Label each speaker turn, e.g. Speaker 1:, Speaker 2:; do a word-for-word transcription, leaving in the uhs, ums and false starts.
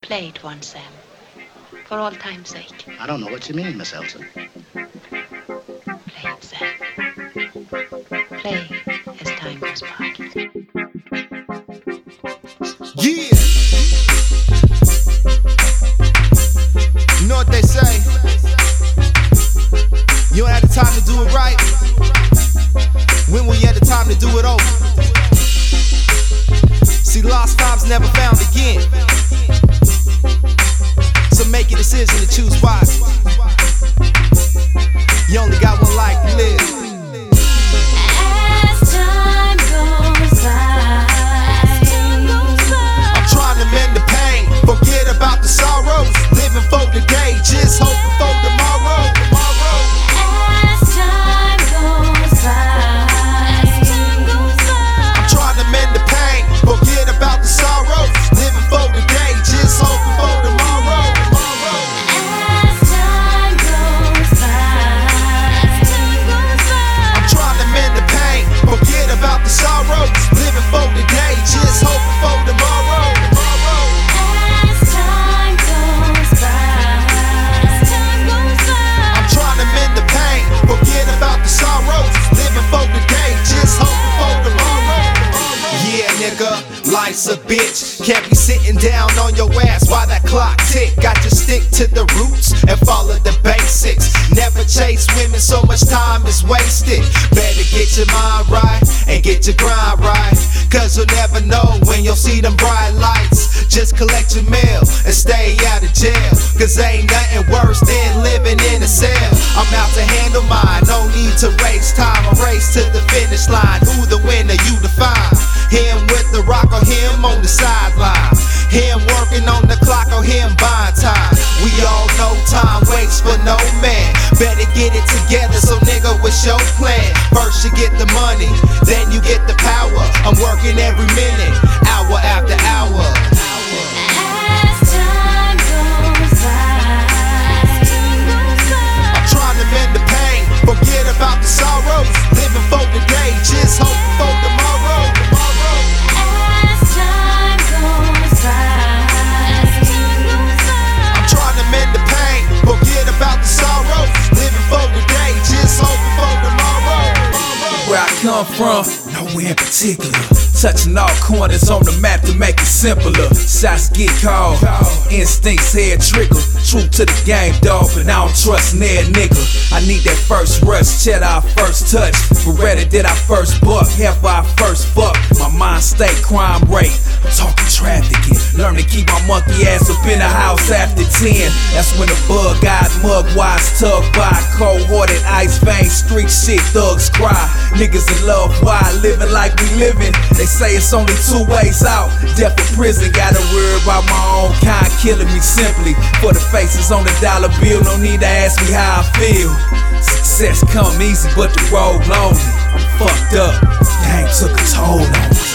Speaker 1: Play it once, Sam. For all time's sake.
Speaker 2: I don't know what you mean, Miss Elsa.
Speaker 1: Play it, Sam. Play as time goes by.
Speaker 3: Yeah! You know what they say? You don't have the time to do it right. When will you have the time to do it over? See, lost times never found again. So make a decision to choose wisely. You only got one life to live.
Speaker 4: As time goes by,
Speaker 3: I'm trying to mend the pain, forget about the sorrows. Living for the day, just hoping for tomorrow.
Speaker 4: as time goes by,
Speaker 3: I'm trying to mend the pain, forget about the sorrows. Living for the day, just hoping for tomorrow.
Speaker 4: as time goes by,
Speaker 3: I'm trying to mend the pain, forget about the sorrows. Living for the day, just hoping for tomorrow.
Speaker 4: as time goes by,
Speaker 3: I'm trying to mend the pain, forget about the sorrows. Living for the day, just hoping for tomorrow. Yeah, nigga, life's a bitch. Can't be sitting down on your ass while that clock tick. Got to stick to the roots and follow the basics. Never chase women, so much time is wasted. Better get your mind right and get your grind right. Cause you'll never know when you'll see them bright lights. Just collect your mail and stay out of jail. Cause ain't nothing worse than living in a cell. I'm out to handle mine, no need to waste time. I race to the finish line. Who the winner, you define. Him with the rock or him on the sideline. Him working on the clock or him buying time. We all know time waits for no man. Better get it together, so nigga, what's your plan? First you get the money, then you get the power. I'm working every minute, hour after hour.
Speaker 4: as time goes by,
Speaker 3: I'm trying to mend the pain, forget about the sorrows. Living for the day, just hoping for tomorrow.
Speaker 4: as time goes by,
Speaker 3: I'm trying to mend the pain, forget about the sorrows. Living for the day, just hoping for tomorrow.
Speaker 5: Where I come from, nowhere in particular. Touching all corners on the map to make it simpler. Shots get called, instincts head trigger. True to the game, dog, but I don't trust near nigga. I need that first rush, cheddar first touch. Beretta did I first buck, half I first fuck. My mind state crime rate, I'm talking trafficking. Learn to keep my monkey ass up in the house after ten. That's when the bug eyed mug wise tug by. Cold-hearted ice vein street shit thugs cry. Niggas in love, why living like we living? They say it's only two ways out, death or prison. Gotta worry about my own kind killing me simply. For the faces on the dollar bill, no need to ask me how I feel. Success come easy, but the road lonely. I'm fucked up, game took a toll on me.